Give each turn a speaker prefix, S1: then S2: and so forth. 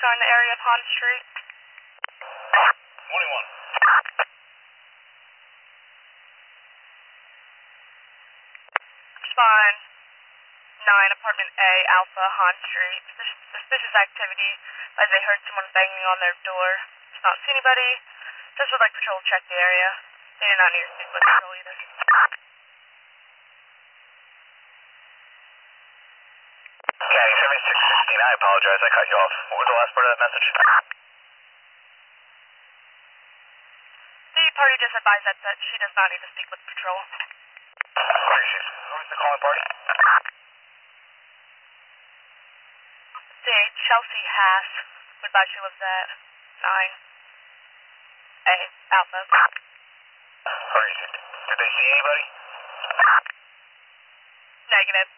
S1: exploring the area of Pond Street.
S2: 21.
S1: Respond 9, apartment A, Alpha, Hahn Street. Suspicious activity as they heard someone banging on their door. Does not see anybody. Just would like patrol to check the area. They do not need to speak with patrol either.
S2: County 7616, I apologize, I cut you off. What was the last part of that message?
S1: The party just advised that she does not need to speak with patrol.
S2: Who was the calling party?
S1: The Chelsea Haas would advise she lives at 9A, Alpha.
S2: Did they see anybody?
S1: Negative.